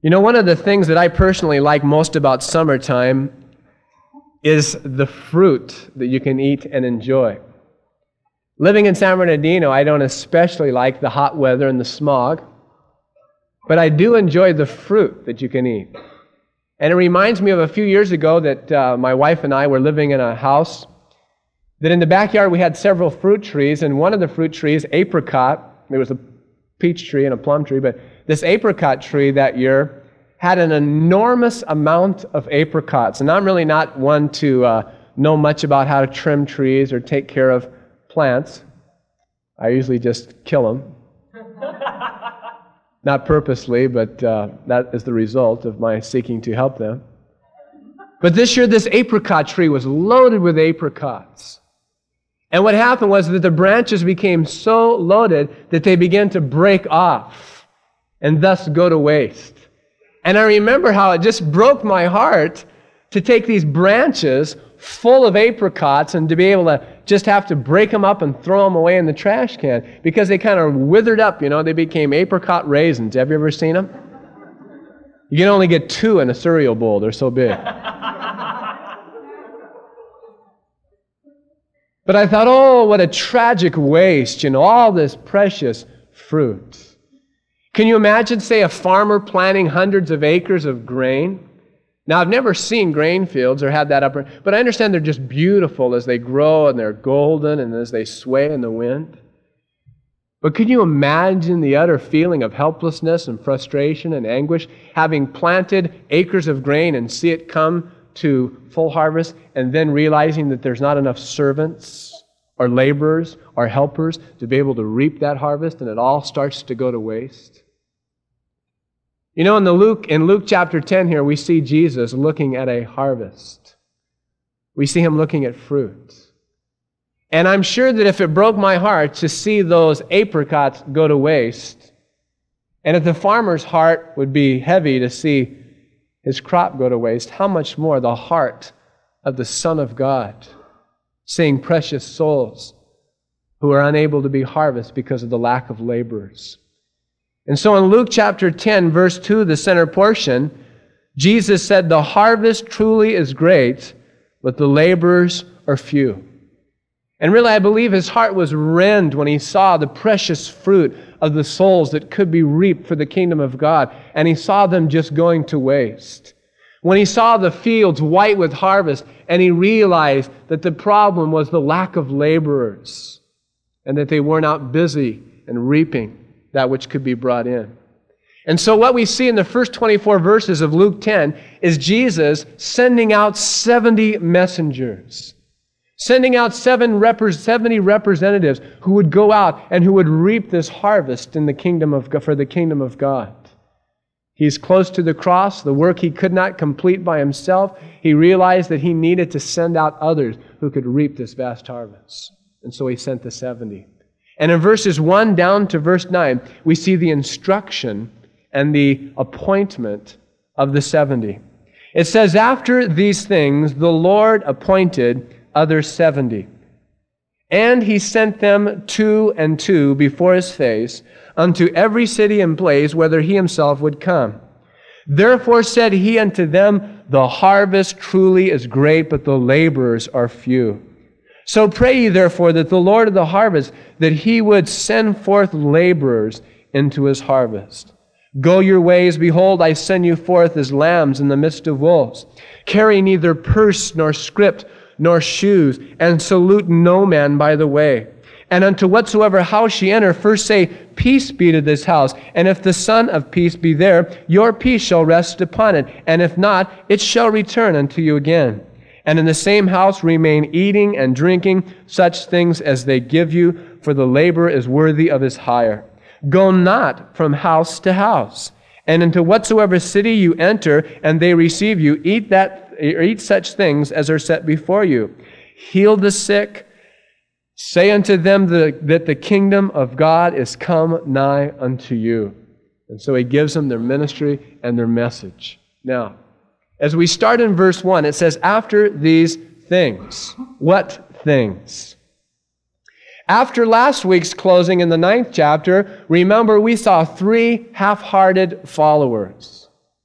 You know, one of the things that I personally like most about summertime is the fruit that you can eat and enjoy. Living in San Bernardino, I don't especially like the hot weather and the smog, but I do enjoy the fruit that you can eat. And it reminds me of a few years ago that my wife and I were living in a house that in the backyard we had several fruit trees, and one of the fruit trees, apricot, there was a peach tree and a plum tree, but this apricot tree that year had an enormous amount of apricots. And I'm really not one to know much about how to trim trees or take care of plants. I usually just kill them. Not purposely, but that is the result of my seeking to help them. But this year, this apricot tree was loaded with apricots. And what happened was that the branches became so loaded that they began to break off and thus go to waste. And I remember how it just broke my heart to take these branches full of apricots and to be able to just have to break them up and throw them away in the trash can because they kind of withered up, you know, they became apricot raisins. Have you ever seen them? You can only get 2 in a cereal bowl, they're so big. But I thought, oh, what a tragic waste, you know, all this precious fruit. Can you imagine, say, a farmer planting hundreds of acres of grain? Now, I've never seen grain fields or had that upper, but I understand they're just beautiful as they grow and they're golden and as they sway in the wind. But can you imagine the utter feeling of helplessness and frustration and anguish, having planted acres of grain and see it come to full harvest and then realizing that there's not enough servants or laborers or helpers to be able to reap that harvest and it all starts to go to waste? You know, in Luke chapter 10 here, we see Jesus looking at a harvest. We see him looking at fruit. And I'm sure that if it broke my heart to see those apricots go to waste, and if the farmer's heart would be heavy to see his crop go to waste, how much more the heart of the Son of God, seeing precious souls who are unable to be harvested because of the lack of laborers. And so in Luke chapter 10, verse 2, the center portion, Jesus said, "The harvest truly is great, but the laborers are few." And really, I believe his heart was rent when he saw the precious fruit of the souls that could be reaped for the kingdom of God, and he saw them just going to waste. When he saw the fields white with harvest, and he realized that the problem was the lack of laborers, and that they were not busy and reaping that which could be brought in. And so what we see in the first 24 verses of Luke 10 is Jesus sending out 70 messengers, sending out 70 representatives who would go out and who would reap this harvest in the kingdom of God, for the kingdom of God. He's close to the cross, the work he could not complete by himself. He realized that he needed to send out others who could reap this vast harvest. And so he sent the 70. And in verses 1 down to verse 9, we see the instruction and the appointment of the 70. It says, "After these things, the Lord appointed other 70. And he sent them 2 and 2 before his face unto every city and place whither he himself would come. Therefore said he unto them, The harvest truly is great, but the laborers are few. So pray ye therefore that the Lord of the harvest, that he would send forth laborers into his harvest. Go your ways, behold, I send you forth as lambs in the midst of wolves. Carry neither purse nor scrip nor shoes, and salute no man by the way. And unto whatsoever house ye enter, first say, Peace be to this house. And if the Son of peace be there, your peace shall rest upon it. And if not, it shall return unto you again. And in the same house remain eating and drinking such things as they give you, for the laborer is worthy of his hire. Go not from house to house. And into whatsoever city you enter, and they receive you, eat such things as are set before you. Heal the sick. Say unto them that the kingdom of God is come nigh unto you." And so he gives them their ministry and their message. Now, as we start in verse 1, it says, "After these things." What things? After last week's closing in the 9th chapter, remember we saw 3 half-hearted followers.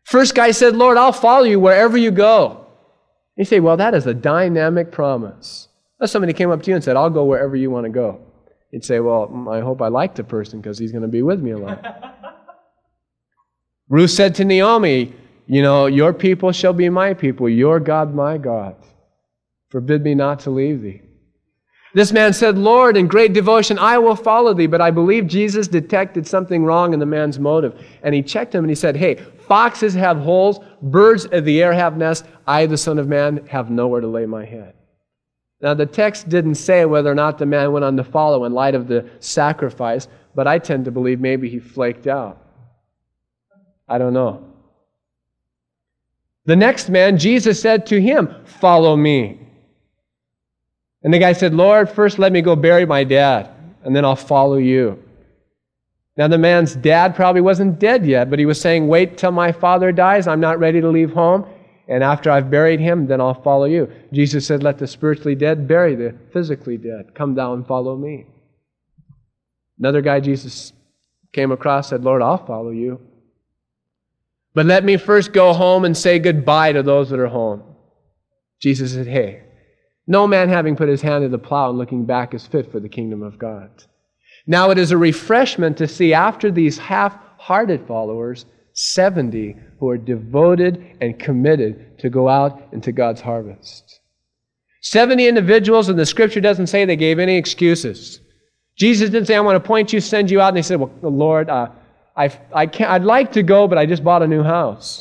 First guy said, Lord, I'll follow you wherever you go. You say, well, that is a dynamic promise. If somebody came up to you and said, I'll go wherever you want to go. You'd say, well, I hope I like the person because he's going to be with me a lot. Ruth said to Naomi, your people shall be my people, your God my God. Forbid me not to leave thee. This man said, Lord, in great devotion, I will follow thee. But I believe Jesus detected something wrong in the man's motive. And he checked him and he said, hey, foxes have holes, birds of the air have nests. I, the Son of Man, have nowhere to lay my head. Now, the text didn't say whether or not the man went on to follow in light of the sacrifice, but I tend to believe maybe he flaked out. I don't know. The next man, Jesus said to him, follow me. And the guy said, Lord, first let me go bury my dad, and then I'll follow you. Now, the man's dad probably wasn't dead yet, but he was saying, wait till my father dies. I'm not ready to leave home. And after I've buried him, then I'll follow you. Jesus said, let the spiritually dead bury the physically dead. Come down and follow me. Another guy Jesus came across said, Lord, I'll follow you. But let me first go home and say goodbye to those that are home. Jesus said, hey, no man having put his hand to the plow and looking back is fit for the kingdom of God. Now it is a refreshment to see after these half-hearted followers, 70 who are devoted and committed to go out into God's harvest. 70 individuals, and the Scripture doesn't say they gave any excuses. Jesus didn't say, I want to appoint you, send you out. And they said, well, Lord, I'd like to go, but I just bought a new house.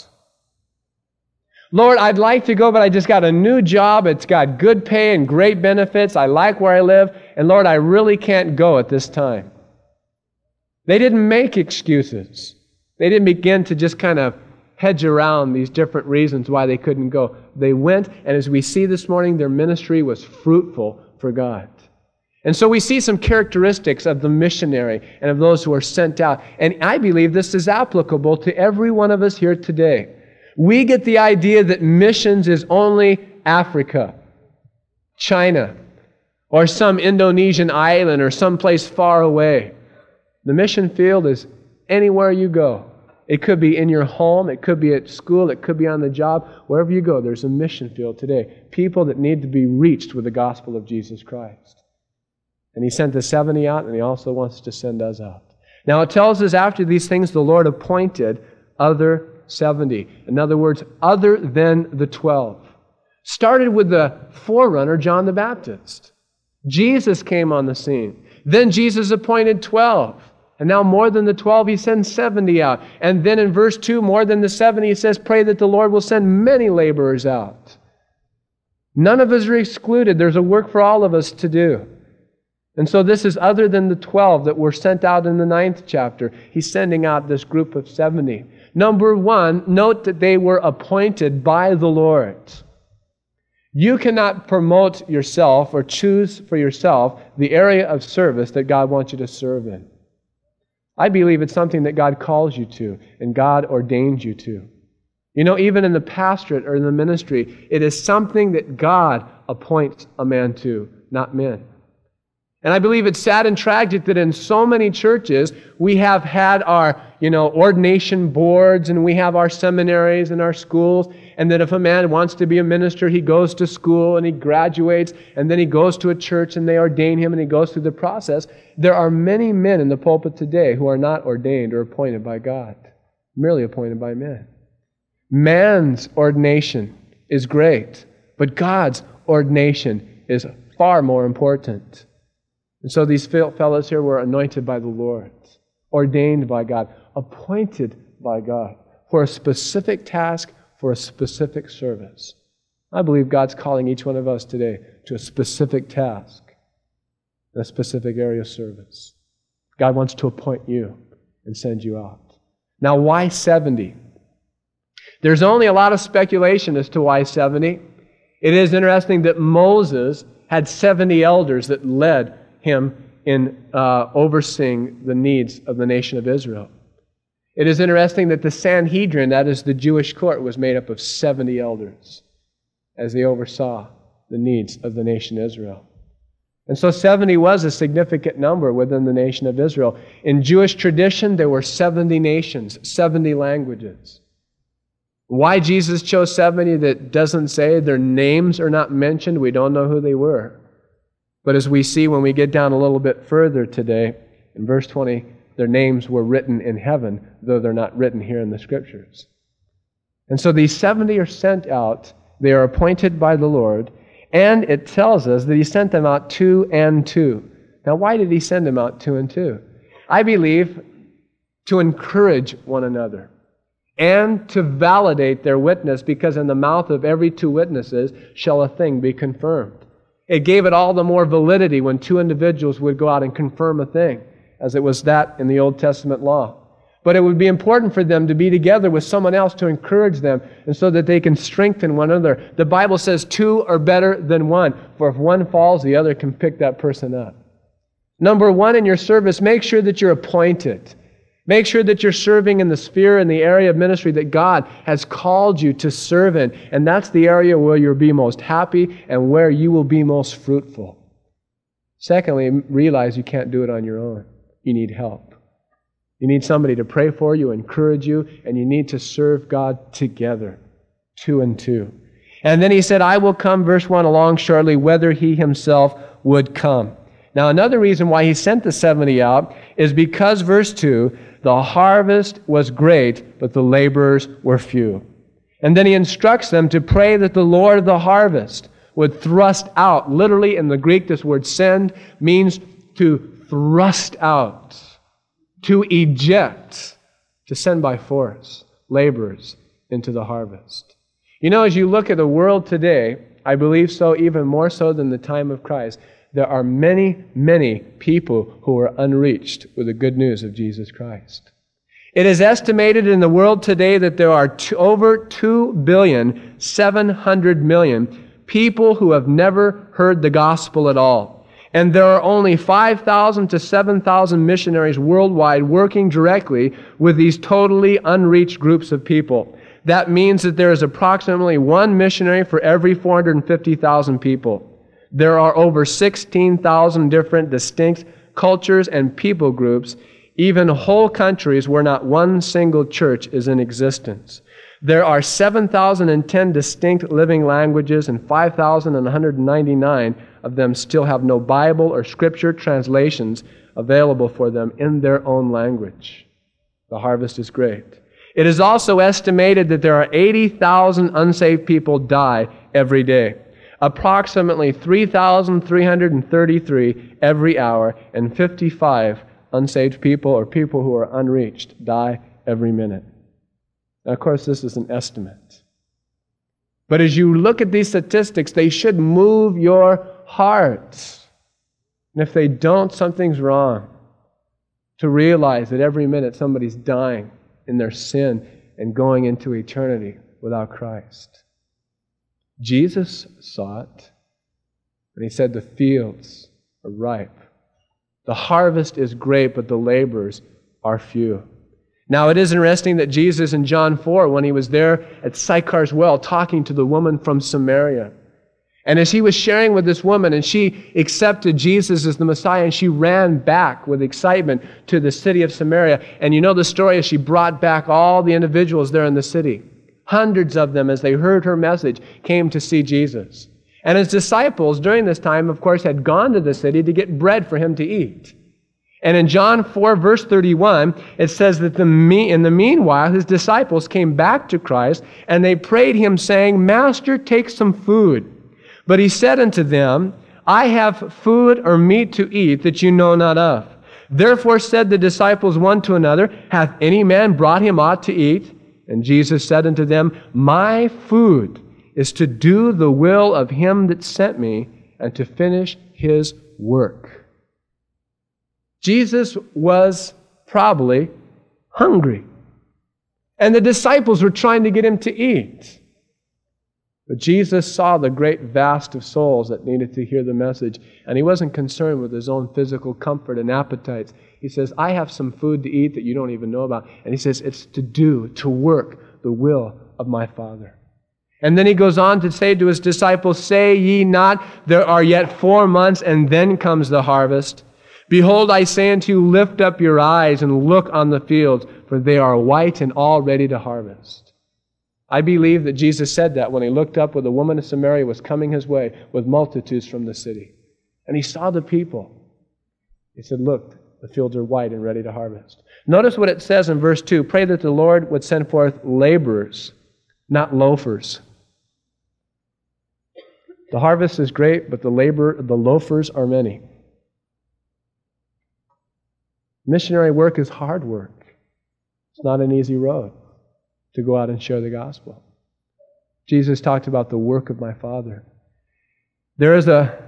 Lord, I'd like to go, but I just got a new job. It's got good pay and great benefits. I like where I live. And Lord, I really can't go at this time. They didn't make excuses. They didn't begin to just kind of hedge around these different reasons why they couldn't go. They went, and as we see this morning, their ministry was fruitful for God. And so we see some characteristics of the missionary and of those who are sent out. And I believe this is applicable to every one of us here today. We get the idea that missions is only Africa, China, or some Indonesian island or someplace far away. The mission field is anywhere you go. It could be in your home, it could be at school, it could be on the job. Wherever you go, there's a mission field today. People that need to be reached with the gospel of Jesus Christ. And He sent the 70 out, and He also wants to send us out. Now it tells us after these things, the Lord appointed other 70. In other words, other than the 12. Started with the forerunner, John the Baptist. Jesus came on the scene. Then Jesus appointed 12. And now more than the 12, He sends 70 out. And then in verse 2, more than the 70, He says, pray that the Lord will send many laborers out. None of us are excluded. There's a work for all of us to do. And so this is other than the 12 that were sent out in the 9th chapter. He's sending out this group of 70. Number one, note that they were appointed by the Lord. You cannot promote yourself or choose for yourself the area of service that God wants you to serve in. I believe it's something that God calls you to and God ordains you to. You know, even in the pastorate or in the ministry, it is something that God appoints a man to, not men. And I believe it's sad and tragic that in so many churches we have had our, ordination boards and we have our seminaries and our schools, and that if a man wants to be a minister, he goes to school and he graduates, and then he goes to a church and they ordain him and he goes through the process. There are many men in the pulpit today who are not ordained or appointed by God, merely appointed by men. Man's ordination is great, but God's ordination is far more important. And so these fellows here were anointed by the Lord, ordained by God, appointed by God for a specific task, for a specific service. I believe God's calling each one of us today to a specific task, a specific area of service. God wants to appoint you and send you out. Now, why 70? There's only a lot of speculation as to why 70. It is interesting that Moses had 70 elders that led him in overseeing the needs of the nation of Israel. It is interesting that the Sanhedrin, that is the Jewish court, was made up of 70 elders as they oversaw the needs of the nation Israel. And so 70 was a significant number within the nation of Israel. In Jewish tradition, there were 70 nations, 70 languages. Why Jesus chose 70 that doesn't say, their names are not mentioned, we don't know who they were. But as we see when we get down a little bit further today, in verse 20, their names were written in heaven, though they're not written here in the Scriptures. And so these 70 are sent out. They are appointed by the Lord. And it tells us that He sent them out 2 and 2. Now, why did He send them out 2 and 2? I believe to encourage one another and to validate their witness, because in the mouth of every 2 witnesses shall a thing be confirmed. It gave it all the more validity when 2 individuals would go out and confirm a thing, as it was that in the Old Testament law. But it would be important for them to be together with someone else to encourage them, and so that they can strengthen one another. The Bible says 2 are better than 1, for if one falls, the other can pick that person up. Number 1, in your service, make sure that you're appointed. Make sure that you're serving in the sphere and the area of ministry that God has called you to serve in. And that's the area where you'll be most happy and where you will be most fruitful. Secondly, realize you can't do it on your own. You need help. You need somebody to pray for you, encourage you, and you need to serve God together, 2 and 2. And then He said, I will come, verse 1, along shortly, whether He Himself would come. Now, another reason why He sent the 70 out is because, verse 2, the harvest was great, but the laborers were few. And then He instructs them to pray that the Lord of the harvest would thrust out. Literally, in the Greek, this word send means to thrust out, to eject, to send by force laborers into the harvest. You know, as you look at the world today, I believe so, even more so than the time of Christ, there are many, many people who are unreached with the good news of Jesus Christ. It is estimated in the world today that there are over 2,700,000,000 people who have never heard the gospel at all. And there are only 5,000 to 7,000 missionaries worldwide working directly with these totally unreached groups of people. That means that there is approximately 1 missionary for every 450,000 people. There are over 16,000 different distinct cultures and people groups, even whole countries where not one single church is in existence. There are 7,010 distinct living languages, and 5,199 of them still have no Bible or Scripture translations available for them in their own language. The harvest is great. It is also estimated that there are 80,000 unsaved people die every day. Approximately 3,333 every hour, and 55 unsaved people or people who are unreached die every minute. Now, of course, this is an estimate. But as you look at these statistics, they should move your hearts. And if they don't, something's wrong. To realize that every minute somebody's dying in their sin and going into eternity without Christ. Jesus saw it, and He said the fields are ripe. The harvest is great, but the laborers are few. Now, it is interesting that Jesus in John 4, when He was there at Sychar's well talking to the woman from Samaria, and as He was sharing with this woman, and she accepted Jesus as the Messiah, and she ran back with excitement to the city of Samaria. And you know the story, as she brought back all the individuals there in the city. Hundreds of them, as they heard her message, came to see Jesus. And His disciples during this time, of course, had gone to the city to get bread for Him to eat. And in John 4, verse 31, it says that in the meanwhile, His disciples came back to Christ, and they prayed Him, saying, Master, take some food. But He said unto them, I have food or meat to eat that you know not of. Therefore said the disciples one to another, Hath any man brought Him aught to eat? And Jesus said unto them, My food is to do the will of Him that sent me, and to finish His work. Jesus was probably hungry. And the disciples were trying to get Him to eat. But Jesus saw the great vast of souls that needed to hear the message, and He wasn't concerned with His own physical comfort and appetites. He says, I have some food to eat that you don't even know about. And He says, it's to work the will of my Father. And then He goes on to say to His disciples, Say ye not, there are yet 4 months, and then comes the harvest. Behold, I say unto you, lift up your eyes and look on the fields, for they are white and all ready to harvest. I believe that Jesus said that when he looked up where the woman of Samaria was coming his way with multitudes from the city. And he saw the people. He said, look, the fields are white and ready to harvest. Notice what it says in verse 2. Pray that the Lord would send forth laborers, not loafers. The harvest is great, but the loafers are many. Missionary work is hard work. It's not an easy road to go out and share the gospel. Jesus talked about the work of my Father. There is a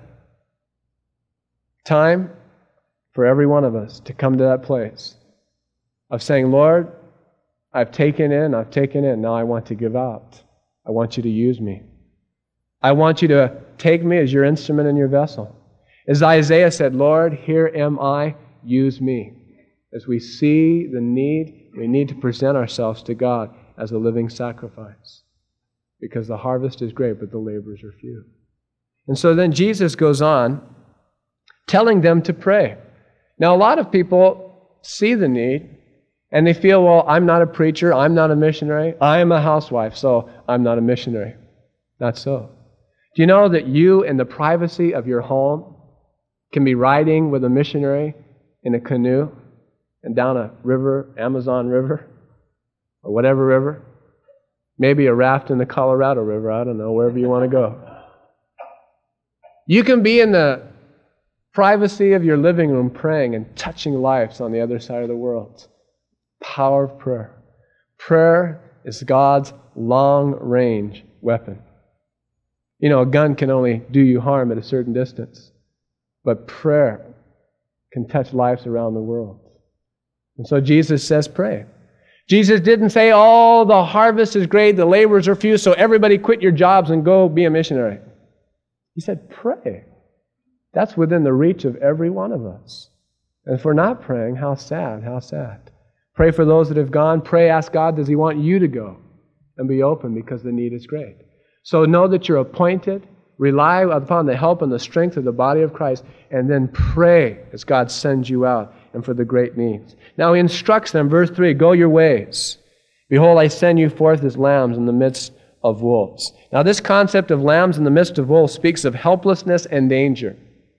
time for every one of us to come to that place of saying, Lord, I've taken in, now I want to give out. I want you to use me. I want you to take me as your instrument and your vessel. As Isaiah said, Lord, here am I, use me. As we see the need, we need to present ourselves to God as a living sacrifice. Because the harvest is great, but the laborers are few. And so then Jesus goes on telling them to pray. Now, a lot of people see the need, and they feel, well, I'm not a preacher, I'm not a missionary, I am a housewife, so I'm not a missionary. Not so. Do you know that you, in the privacy of your home, can be riding with a missionary in a canoe and down a river, Amazon River, or whatever river? Maybe a raft in the Colorado River, I don't know, wherever you want to go. You can be in the privacy of your living room praying and touching lives on the other side of the world. Power of prayer. Prayer is God's long-range weapon. You know, a gun can only do you harm at a certain distance, but prayer can touch lives around the world. And so Jesus says pray. Jesus didn't say, oh, the harvest is great, the laborers are few, so everybody quit your jobs and go be a missionary. He said pray. That's within the reach of every one of us. And if we're not praying, how sad, how sad. Pray for those that have gone. Pray, ask God, does He want you to go? And be open because the need is great. So know that you're appointed. Rely upon the help and the strength of the body of Christ. And then pray as God sends you out and for the great needs. Now He instructs them, verse 3, go your ways. Behold, I send you forth as lambs in the midst of wolves. Now this concept of lambs in the midst of wolves speaks of helplessness and danger.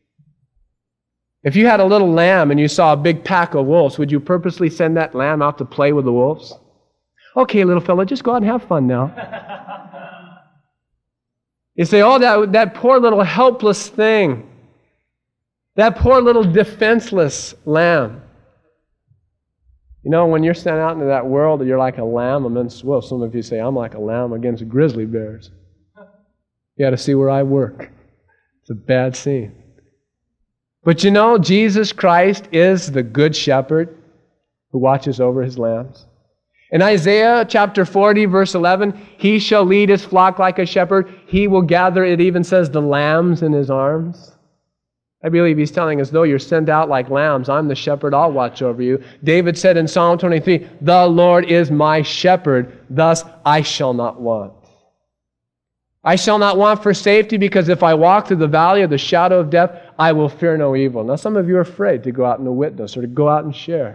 If you had a little lamb and you saw a big pack of wolves, would you purposely send that lamb out to play with the wolves? Okay, little fella, just go out and have fun now. You say, oh, that poor little helpless thing. That poor little defenseless lamb. You know, when you're sent out into that world, you're like a lamb amongst wolves. Some of you say, I'm like a lamb against grizzly bears. You got to see where I work. It's a bad scene. But you know, Jesus Christ is the good shepherd who watches over His lambs. In Isaiah chapter 40, verse 11, He shall lead His flock like a shepherd. He will gather, it even says, the lambs in His arms. I believe He's telling us, though you're sent out like lambs, I'm the shepherd, I'll watch over you. David said in Psalm 23, the Lord is my shepherd, thus I shall not want. I shall not want for safety, because if I walk through the valley of the shadow of death, I will fear no evil. Now some of you are afraid to go out and witness or to go out and share.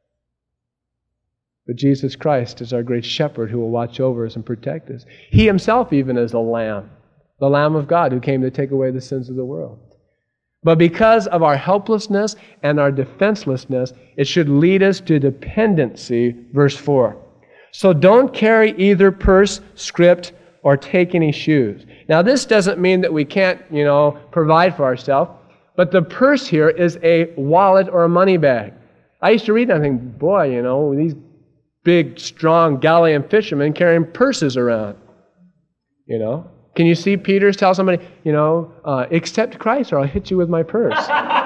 But Jesus Christ is our great shepherd who will watch over us and protect us. He Himself even is a lamb, the Lamb of God who came to take away the sins of the world. But because of our helplessness and our defenselessness, it should lead us to dependency, verse 4. So don't carry either purse, script, or take any shoes. Now this doesn't mean that we can't, provide for ourselves, but the purse here is a wallet or a money bag. I used to read that and think, boy, these big, strong Galilean fishermen carrying purses around. Can you see Peter tell somebody, accept Christ or I'll hit you with my purse?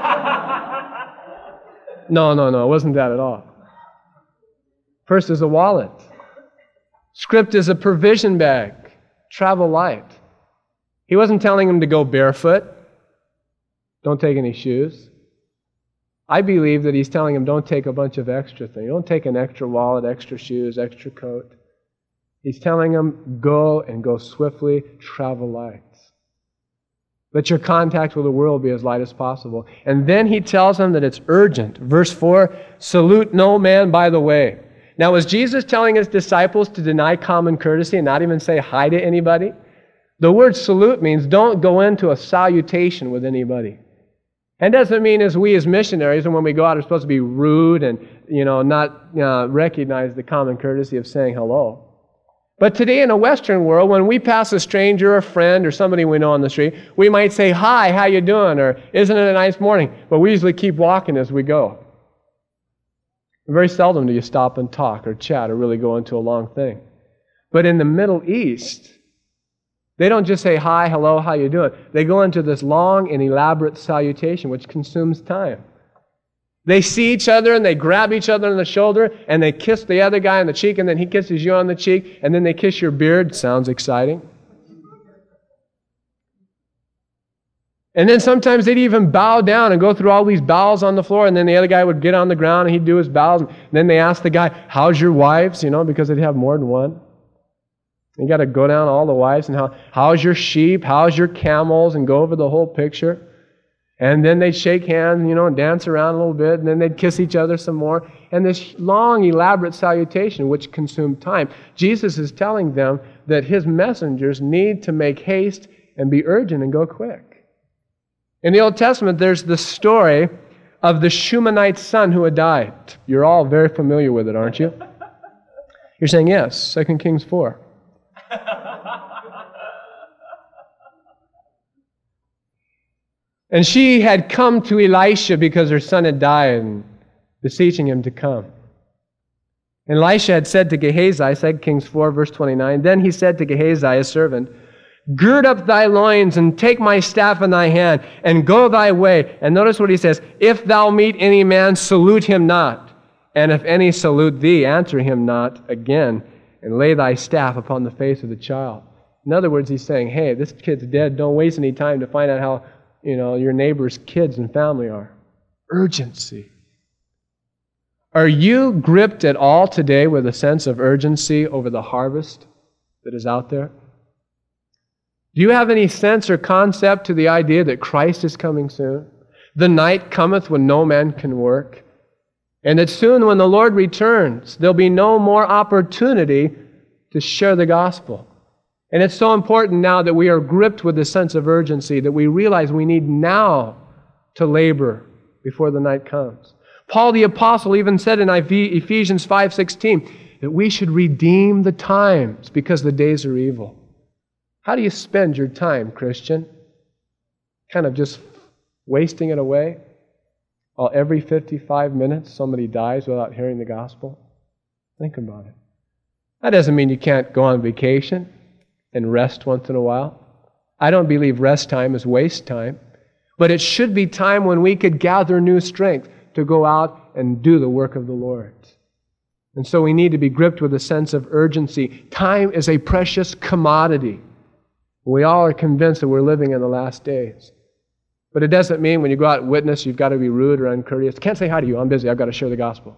No, it wasn't that at all. Purse is a wallet. Script is a provision bag. Travel light. He wasn't telling him to go barefoot. Don't take any shoes. I believe that He's telling him don't take a bunch of extra things. Don't take an extra wallet, extra shoes, extra coat. He's telling him go and go swiftly, travel light. Let your contact with the world be as light as possible. And then He tells him that it's urgent. Verse 4, salute no man by the way. Now, was Jesus telling his disciples to deny common courtesy and not even say hi to anybody? The word salute means don't go into a salutation with anybody. And doesn't mean as we as missionaries, and when we go out, are supposed to be rude and not recognize the common courtesy of saying hello. But today in a Western world, when we pass a stranger, a friend, or somebody we know on the street, we might say, "Hi, how you doing?" or "Isn't it a nice morning?" But we usually keep walking as we go. Very seldom do you stop and talk or chat or really go into a long thing. But in the Middle East, they don't just say, "Hi, hello, how you doing?" They go into this long and elaborate salutation, which consumes time. They see each other and they grab each other on the shoulder and they kiss the other guy on the cheek, and then he kisses you on the cheek, and then they kiss your beard. Sounds exciting. And then sometimes they'd even bow down and go through all these bows on the floor, and then the other guy would get on the ground and he'd do his bows. And then they ask the guy, "How's your wives?" Because they'd have more than one. You got to go down all the wives and how's your sheep? How's your camels? And go over the whole picture. And then they'd shake hands, and dance around a little bit, and then they'd kiss each other some more. And this long, elaborate salutation, which consumed time. Jesus is telling them that his messengers need to make haste and be urgent and go quick. In the Old Testament, there's the story of the Shumanite son who had died. You're all very familiar with it, aren't you? You're saying yes, 2 Kings 4. And she had come to Elisha because her son had died, and beseeching him to come. And Elisha had said to Gehazi, 2 Kings 4, verse 29, then he said to Gehazi, his servant, "Gird up thy loins, and take my staff in thy hand, and go thy way." And notice what he says, "If thou meet any man, salute him not. And if any salute thee, answer him not again, and lay thy staff upon the face of the child." In other words, he's saying, hey, this kid's dead. Don't waste any time to find out how your neighbor's kids and family are. Urgency. Are you gripped at all today with a sense of urgency over the harvest that is out there? Do you have any sense or concept to the idea that Christ is coming soon? The night cometh when no man can work. And that soon when the Lord returns, there'll be no more opportunity to share the gospel. And it's so important now that we are gripped with a sense of urgency, that we realize we need now to labor before the night comes. Paul the Apostle even said in Ephesians 5:16 that we should redeem the times because the days are evil. How do you spend your time, Christian? Kind of just wasting it away? While every 55 minutes somebody dies without hearing the gospel? Think about it. That doesn't mean you can't go on vacation and rest once in a while. I don't believe rest time is waste time. But it should be time when we could gather new strength to go out and do the work of the Lord. And so we need to be gripped with a sense of urgency. Time is a precious commodity. We all are convinced that we're living in the last days. But it doesn't mean when you go out and witness, you've got to be rude or uncourteous. Can't say hi to you. I'm busy. I've got to share the gospel.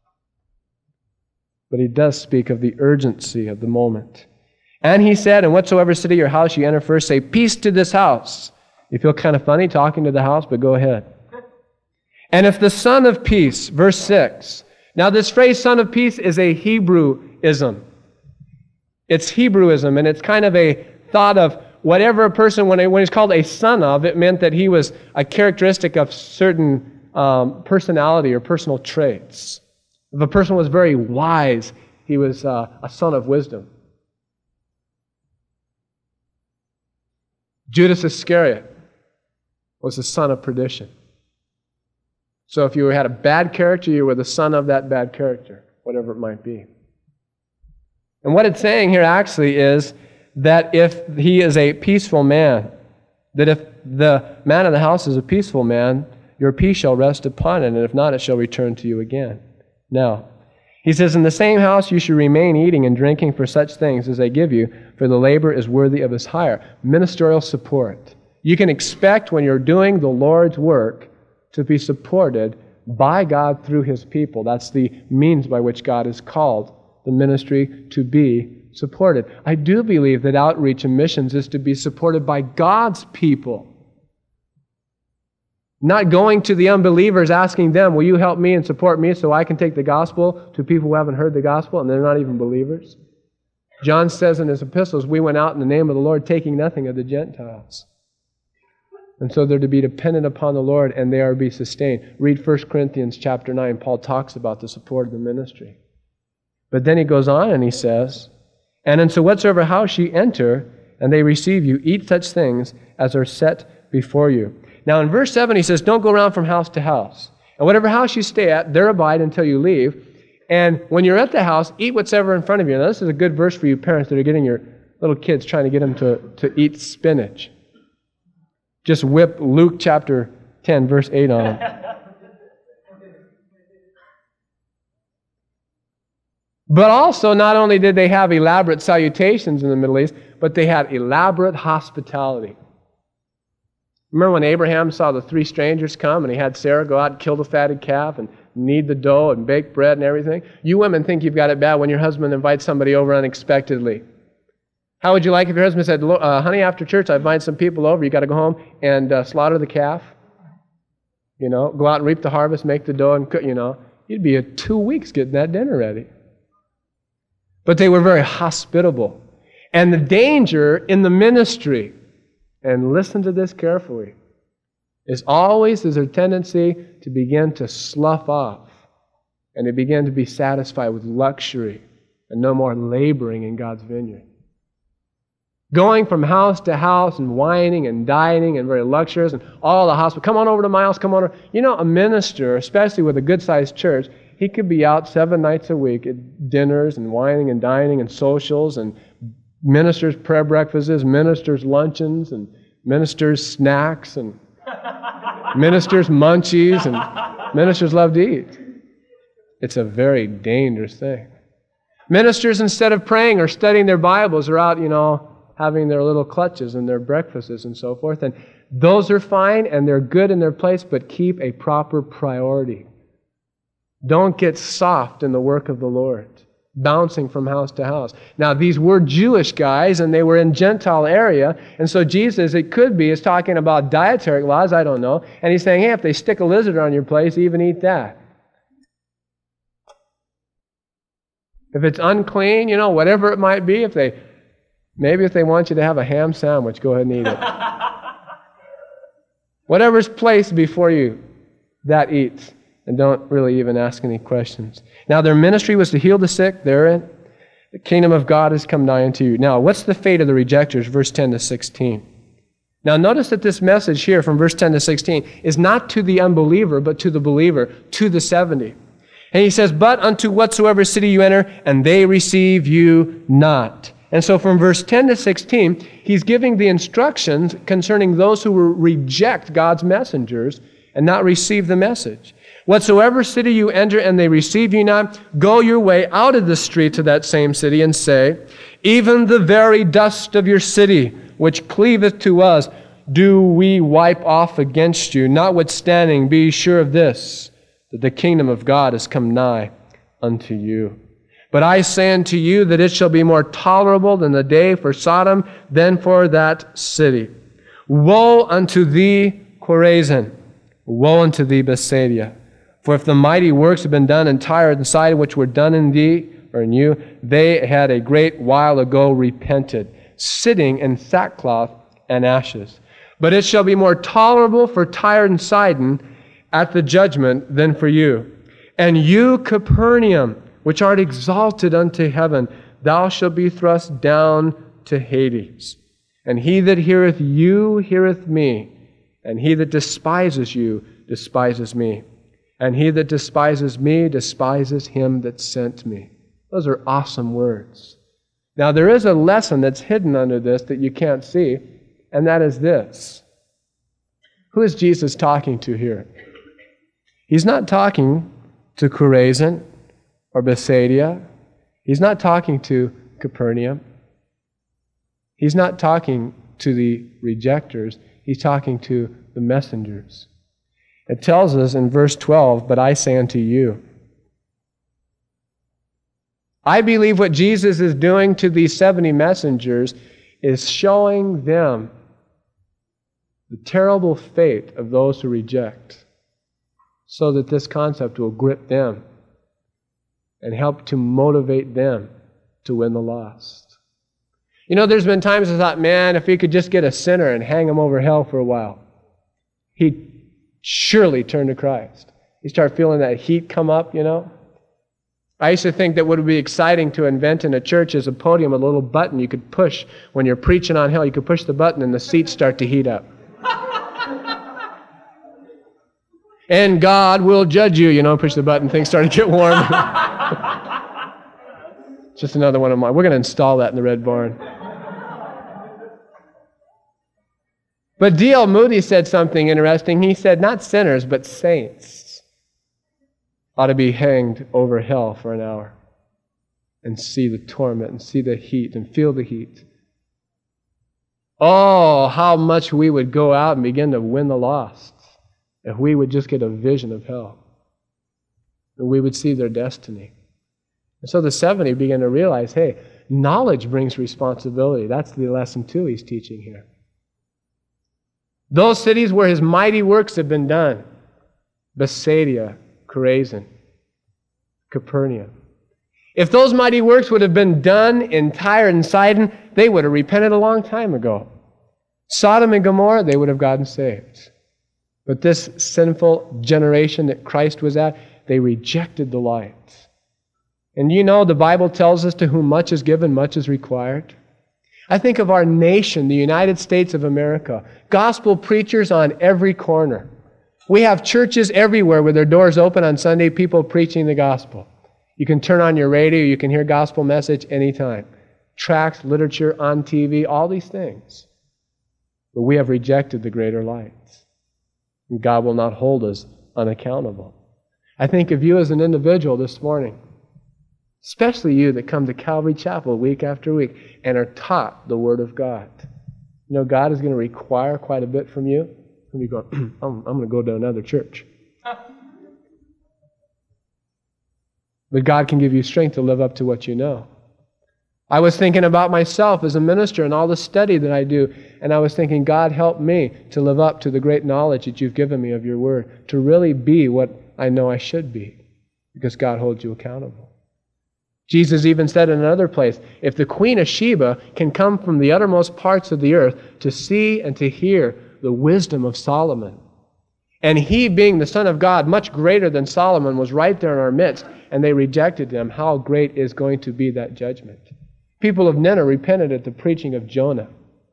But he does speak of the urgency of the moment. And he said, "In whatsoever city or house you enter first, say, peace to this house." You feel kind of funny talking to the house, but go ahead. "And if the Son of Peace," verse 6. Now this phrase, Son of Peace, is a Hebrewism. It's Hebrewism, and it's kind of a thought of whatever a person, when he's called a son of, it meant that he was a characteristic of certain personality or personal traits. If a person was very wise, he was a son of wisdom. Judas Iscariot was the son of perdition. So if you had a bad character, you were the son of that bad character, whatever it might be. And what it's saying here actually is that if he is a peaceful man, that if the man of the house is a peaceful man, your peace shall rest upon it, and if not, it shall return to you again. Now, he says, "In the same house you should remain eating and drinking for such things as they give you, for the labor is worthy of his hire." Ministerial support. You can expect when you're doing the Lord's work to be supported by God through his people. That's the means by which God has called the ministry to be supported. I do believe that outreach and missions is to be supported by God's people. Not going to the unbelievers asking them, will you help me and support me so I can take the gospel to people who haven't heard the gospel and they're not even believers. John says in his epistles, we went out in the name of the Lord taking nothing of the Gentiles. And so they're to be dependent upon the Lord and they are to be sustained. Read 1 Corinthians chapter 9. Paul talks about the support of the ministry. But then he goes on and he says, and into whatsoever house ye enter, and they receive you, eat such things as are set before you. Now in verse 7 he says, don't go around from house to house. And whatever house you stay at, there abide until you leave. And when you're at the house, eat whatsoever in front of you. Now this is a good verse for you parents that are getting your little kids, trying to get them to eat spinach. Just whip Luke chapter 10, verse 8 on them. But also, not only did they have elaborate salutations in the Middle East, but they had elaborate hospitality. Remember when Abraham saw the 3 strangers come and he had Sarah go out and kill the fatted calf and knead the dough and bake bread and everything? You women think you've got it bad when your husband invites somebody over unexpectedly. How would you like if your husband said, honey, after church I invite some people over, you got to go home and slaughter the calf? You know, go out and reap the harvest, make the dough and cook, you know. You'd be 2 weeks getting that dinner ready. But they were very hospitable. And the danger in the ministry, and listen to this carefully, is always there's a tendency to begin to slough off and to begin to be satisfied with luxury and no more laboring in God's vineyard. Going from house to house and whining and dining and very luxurious and all the hospital. Come on over to my house, come on over. You know, a minister, especially with a good-sized church, he could be out 7 nights a week at dinners and whining and dining and socials and ministers' prayer breakfasts, ministers' luncheons and ministers' snacks and ministers' munchies and ministers love to eat. It's a very dangerous thing. Ministers, instead of praying or studying their Bibles, are out, you know, having their little clutches and their breakfasts and so forth. And those are fine and they're good in their place, but keep a proper priority. Don't get soft in the work of the Lord, bouncing from house to house. Now, these were Jewish guys, and they were in Gentile area, and so Jesus, it could be, is talking about dietary laws, I don't know, and he's saying, hey, if they stick a lizard on your place, even eat that. If it's unclean, you know, whatever it might be, if they want you to have a ham sandwich, go ahead and eat it. Whatever's placed before you, that eats. And don't really even ask any questions. Now, their ministry was to heal the sick. Therein, the kingdom of God has come nigh unto you. Now, what's the fate of the rejectors? Verse 10 to 16. Now, notice that this message here from verse 10 to 16 is not to the unbeliever, but to the believer, to the 70. And he says, but unto whatsoever city you enter, and they receive you not. And so from verse 10 to 16, he's giving the instructions concerning those who will reject God's messengers and not receive the message. Whatsoever city you enter and they receive you not, go your way out of the streets of that same city and say, even the very dust of your city, which cleaveth to us, do we wipe off against you. Notwithstanding, be sure of this, that the kingdom of God is come nigh unto you. But I say unto you that it shall be more tolerable than the day for Sodom than for that city. Woe unto thee, Chorazin! Woe unto thee, Bethsaida! For if the mighty works have been done in Tyre and Sidon, which were done in thee, or in you, they had a great while ago repented, sitting in sackcloth and ashes. But it shall be more tolerable for Tyre and Sidon at the judgment than for you. And you, Capernaum, which art exalted unto heaven, thou shalt be thrust down to Hades. And he that heareth you heareth me, and he that despises you despises me. And he that despises me despises him that sent me. Those are awesome words. Now, there is a lesson that's hidden under this that you can't see, and that is this. Who is Jesus talking to here? He's not talking to Chorazin or Bethsaida. He's not talking to Capernaum. He's not talking to the rejectors. He's talking to the messengers. It tells us in verse 12, but I say unto you. I believe what Jesus is doing to these 70 messengers is showing them the terrible fate of those who reject, so that this concept will grip them and help to motivate them to win the lost. You know, there's been times I thought, man, if we could just get a sinner and hang him over hell for a while, he'd surely turn to Christ. You start feeling that heat come up, you know. I used to think that what would be exciting to invent in a church is a podium, a little button you could push when you're preaching on hell. You could push the button and the seats start to heat up. And God will judge you, you know, push the button, things start to get warm. Just another one of mine. We're going to install that in the Red Barn. But D.L. Moody said something interesting. He said, not sinners, but saints ought to be hanged over hell for an hour and see the torment and see the heat and feel the heat. Oh, how much we would go out and begin to win the lost if we would just get a vision of hell. And we would see their destiny. And so the 70 began to realize, hey, knowledge brings responsibility. That's the lesson too he's teaching here. Those cities where his mighty works have been done, Bethsaida, Chorazin, Capernaum. If those mighty works would have been done in Tyre and Sidon, they would have repented a long time ago. Sodom and Gomorrah, they would have gotten saved. But this sinful generation that Christ was at, they rejected the light. And you know, the Bible tells us to whom much is given, much is required. I think of our nation, the United States of America, gospel preachers on every corner. We have churches everywhere with their doors open on Sunday, people preaching the gospel. You can turn on your radio, you can hear gospel message anytime. Tracts, literature, on TV, all these things. But we have rejected the greater light. And God will not hold us unaccountable. I think of you as an individual this morning, especially you that come to Calvary Chapel week after week and are taught the Word of God. You know, God is going to require quite a bit from you. And you go, I'm going to go to another church. But God can give you strength to live up to what you know. I was thinking about myself as a minister and all the study that I do, and I was thinking, God, help me to live up to the great knowledge that you've given me of your Word, to really be what I know I should be, because God holds you accountable. Jesus even said in another place, if the Queen of Sheba can come from the uttermost parts of the earth to see and to hear the wisdom of Solomon, and he being the Son of God, much greater than Solomon, was right there in our midst, and they rejected him, how great is going to be that judgment? People of Nineveh repented at the preaching of Jonah.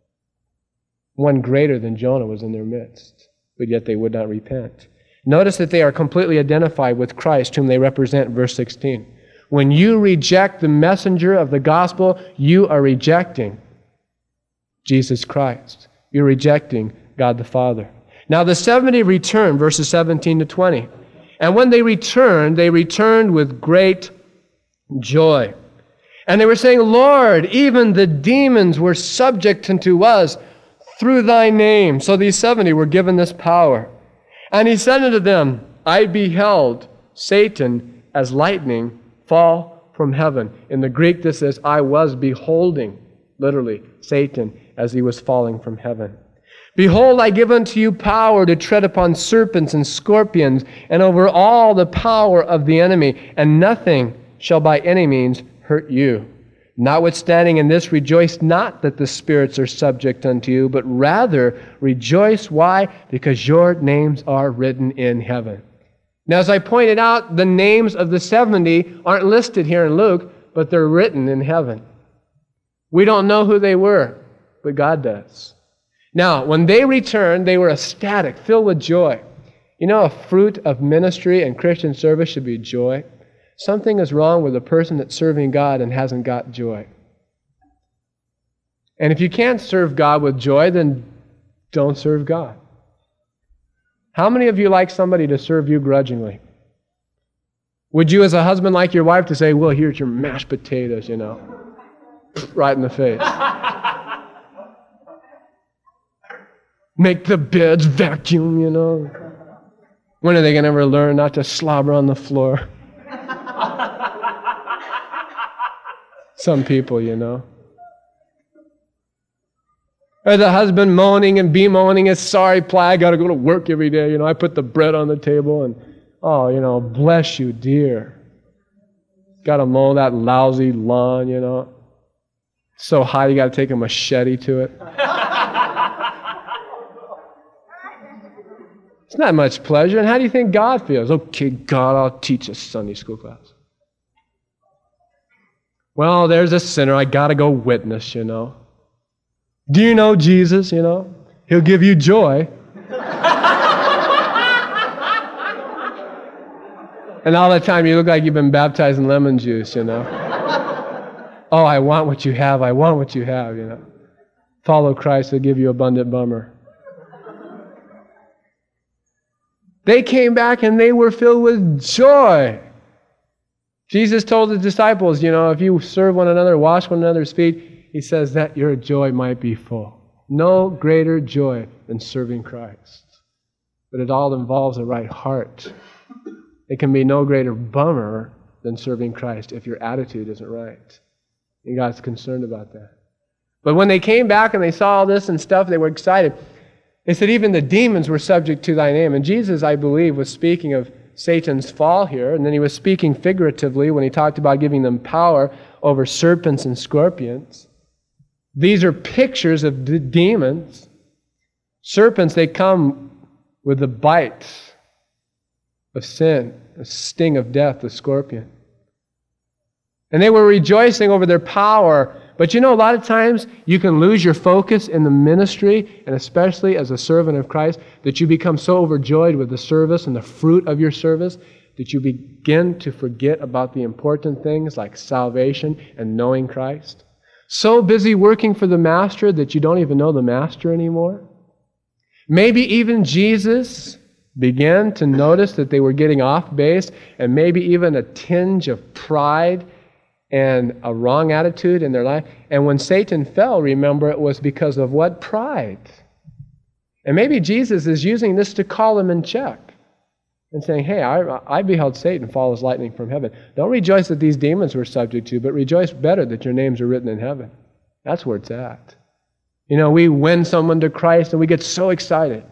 One greater than Jonah was in their midst, but yet they would not repent. Notice that they are completely identified with Christ, whom they represent, verse 16. When you reject the messenger of the gospel, you are rejecting Jesus Christ. You're rejecting God the Father. Now the 70 returned, verses 17 to 20. And when they returned with great joy. And they were saying, Lord, even the demons were subject unto us through thy name. So these 70 were given this power. And he said unto them, I beheld Satan as lightning fall from heaven. In the Greek this says, I was beholding, literally, Satan as he was falling from heaven. Behold, I give unto you power to tread upon serpents and scorpions, and over all the power of the enemy, and nothing shall by any means hurt you. Notwithstanding in this, rejoice not that the spirits are subject unto you, but rather rejoice. Why? Because your names are written in heaven. Now, as I pointed out, the names of the 70 aren't listed here in Luke, but they're written in heaven. We don't know who they were, but God does. Now, when they returned, they were ecstatic, filled with joy. You know, a fruit of ministry and Christian service should be joy. Something is wrong with a person that's serving God and hasn't got joy. And if you can't serve God with joy, then don't serve God. How many of you like somebody to serve you grudgingly? Would you as a husband like your wife to say, well, here's your mashed potatoes, you know, right in the face. Make the beds, vacuum, you know. When are they going to ever learn not to slobber on the floor? Some people, you know. Or the husband moaning and bemoaning his sorry plight. I got to go to work every day. I put the bread on the table and, bless you, dear. Got to mow that lousy lawn, So high you got to take a machete to it. It's not much pleasure. And how do you think God feels? Okay, God, I'll teach a Sunday school class. Well, there's a sinner. I got to go witness, Do you know Jesus, He'll give you joy. And all the time you look like you've been baptized in lemon juice, Oh, I want what you have. I want what you have, Follow Christ, He'll give you abundant bummer. They came back and they were filled with joy. Jesus told the disciples, if you serve one another, wash one another's feet, He says that your joy might be full. No greater joy than serving Christ. But it all involves a right heart. It can be no greater bummer than serving Christ if your attitude isn't right. And God's concerned about that. But when they came back and they saw all this and stuff, they were excited. They said, even the demons were subject to thy name. And Jesus, I believe, was speaking of Satan's fall here. And then He was speaking figuratively when He talked about giving them power over serpents and scorpions. These are pictures of the demons. Serpents, they come with the bite of sin, a sting of death, the scorpion. And they were rejoicing over their power. But a lot of times you can lose your focus in the ministry, and especially as a servant of Christ, that you become so overjoyed with the service and the fruit of your service that you begin to forget about the important things like salvation and knowing Christ. So busy working for the Master that you don't even know the Master anymore. Maybe even Jesus began to notice that they were getting off base, and maybe even a tinge of pride and a wrong attitude in their life. And when Satan fell, remember, it was because of what? Pride. And maybe Jesus is using this to call them in check and saying, hey, I beheld Satan fall as lightning from heaven. Don't rejoice that these demons were subject to, but rejoice better that your names are written in heaven. That's where it's at. We win someone to Christ and we get so excited.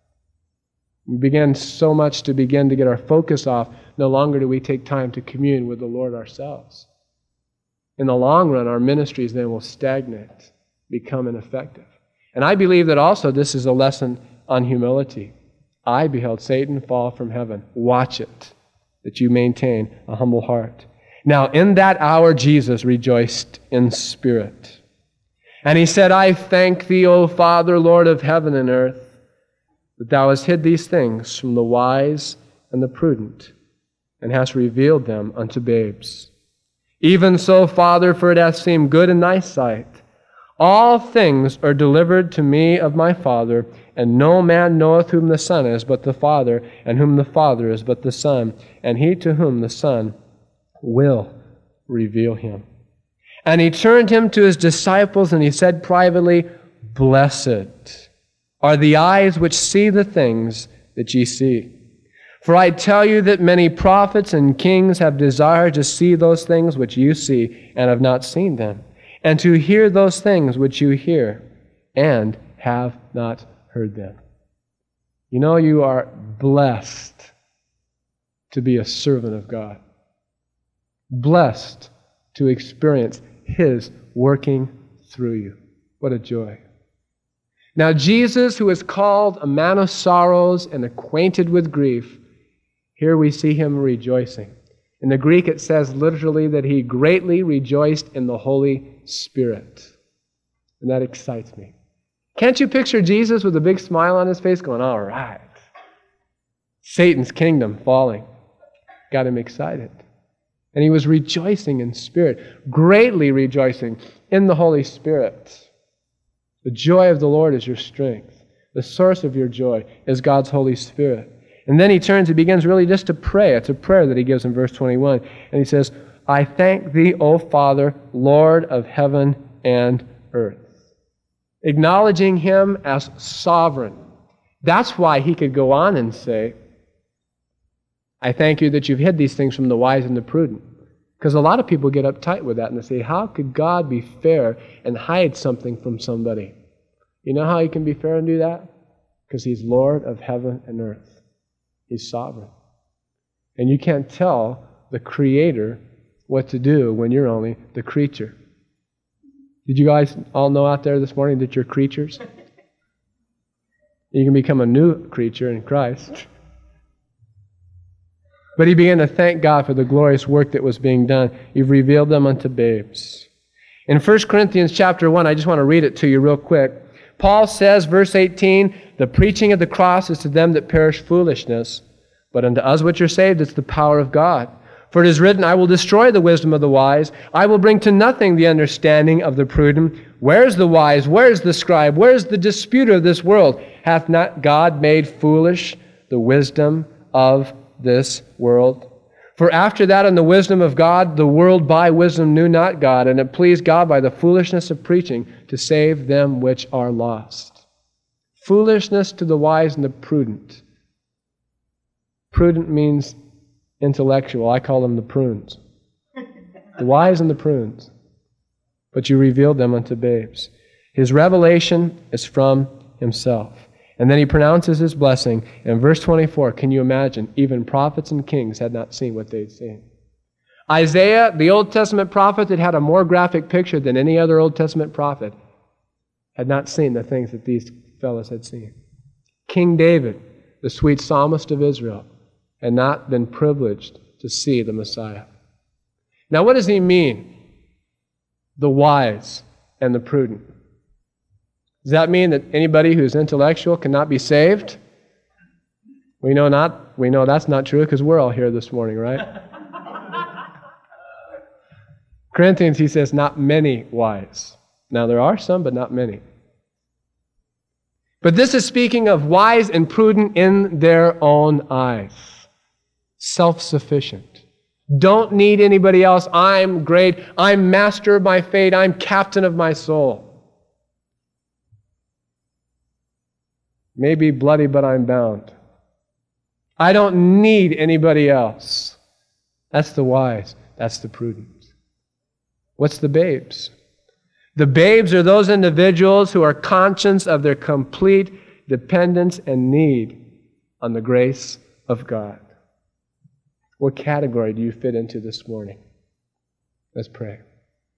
We begin to get our focus off. No longer do we take time to commune with the Lord ourselves. In the long run, our ministries then will stagnate, become ineffective. And I believe that also this is a lesson on humility. I beheld Satan fall from heaven. Watch it, that you maintain a humble heart. Now, in that hour, Jesus rejoiced in spirit. And He said, I thank Thee, O Father, Lord of heaven and earth, that Thou hast hid these things from the wise and the prudent, and hast revealed them unto babes. Even so, Father, for it hath seemed good in Thy sight. All things are delivered to me of my Father, and no man knoweth whom the Son is but the Father, and whom the Father is but the Son, and he to whom the Son will reveal Him. And He turned Him to His disciples, and He said privately, Blessed are the eyes which see the things that ye see. For I tell you that many prophets and kings have desired to see those things which you see, and have not seen them, and to hear those things which you hear, and have not heard them. You are blessed to be a servant of God. Blessed to experience His working through you. What a joy. Now Jesus, who is called a man of sorrows and acquainted with grief, here we see Him rejoicing. In the Greek it says literally that He greatly rejoiced in the Holy Spirit. And that excites me. Can't you picture Jesus with a big smile on His face going, all right, Satan's kingdom falling. Got Him excited. And He was rejoicing in spirit, greatly rejoicing in the Holy Spirit. The joy of the Lord is your strength. The source of your joy is God's Holy Spirit. And then He turns, He begins really just to pray. It's a prayer that He gives in verse 21. And He says, I thank Thee, O Father, Lord of heaven and earth. Acknowledging Him as sovereign. That's why He could go on and say, I thank You that You've hid these things from the wise and the prudent. Because a lot of people get uptight with that and they say, how could God be fair and hide something from somebody? You know how he can be fair and do that? Because he's Lord of heaven and earth. He's sovereign. And you can't tell the Creator what to do when you're only the creature. Did you guys all know out there this morning that you're creatures? You can become a new creature in Christ. But he began to thank God for the glorious work that was being done. You've revealed them unto babes. In 1 Corinthians chapter 1, I just want to read it to you real quick. Paul says, verse 18, the preaching of the cross is to them that perish foolishness, but unto us which are saved it's the power of God. For it is written, I will destroy the wisdom of the wise. I will bring to nothing the understanding of the prudent. Where is the wise? Where is the scribe? Where is the disputer of this world? Hath not God made foolish the wisdom of this world? For after that, in the wisdom of God, the world by wisdom knew not God, and it pleased God by the foolishness of preaching to save them which are lost. Foolishness to the wise and the prudent. Prudent means intellectual. I call them the prunes. The wise and the prunes. But you revealed them unto babes. His revelation is from himself. And then he pronounces his blessing. In verse 24, can you imagine? Even prophets and kings had not seen what they'd seen. Isaiah, the Old Testament prophet that had a more graphic picture than any other Old Testament prophet, had not seen the things that these fellows had seen. King David, the sweet psalmist of Israel, had not been privileged to see the Messiah. Now, what does he mean? The wise and the prudent. Does that mean that anybody who's intellectual cannot be saved? We know that's not true because we're all here this morning, right? Corinthians, he says, not many wise. Now, there are some, but not many. But this is speaking of wise and prudent in their own eyes. Self-sufficient. Don't need anybody else. I'm great. I'm master of my fate. I'm captain of my soul. Maybe bloody, but I'm bound. I don't need anybody else. That's the wise. That's the prudent. What's the babes? The babes are those individuals who are conscious of their complete dependence and need on the grace of God. What category do you fit into this morning? Let's pray.